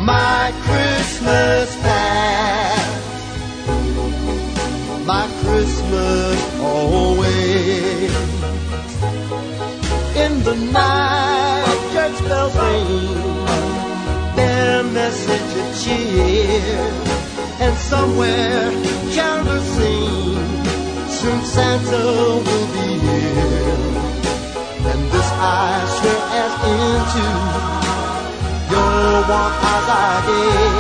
my Christmas past, my Christmas always. In the night, church bells ring, their message of cheer, and somewhere carols sing, soon Santa will be here. And this I swear as into your warm eyes I gave.